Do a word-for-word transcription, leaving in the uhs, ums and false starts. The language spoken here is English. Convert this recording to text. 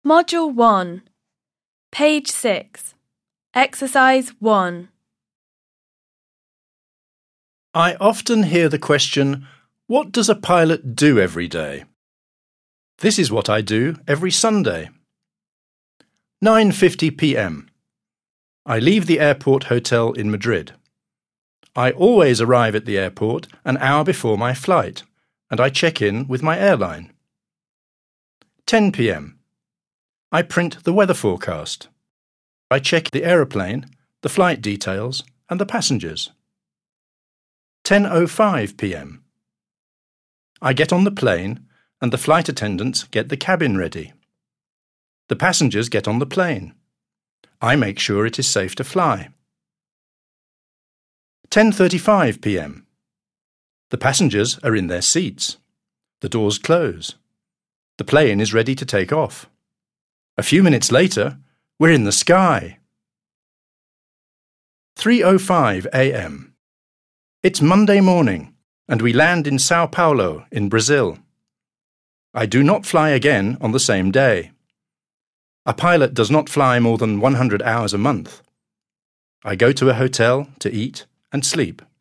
Module one, Page six, Exercise one. I often hear the question, what does a pilot do every day? This is what I do every Sunday. nine fifty p m I leave the airport hotel in Madrid. I always arrive at the airport an hour before my flight, and I check in with my airline. ten p m I print the weather forecast. I check the aeroplane, the flight details, and the passengers. ten oh five p m I get on the plane, and the flight attendants get the cabin ready. The passengers get on the plane. I make sure it is safe to fly. ten thirty-five p m The passengers are in their seats. The doors close. The plane is ready to take off. A few minutes later, we're in the sky. three oh five a m It's Monday morning, and we land in Sao Paulo in Brazil. I do not fly again on the same day. A pilot does not fly more than one hundred hours a month. I go to a hotel to eat and sleep.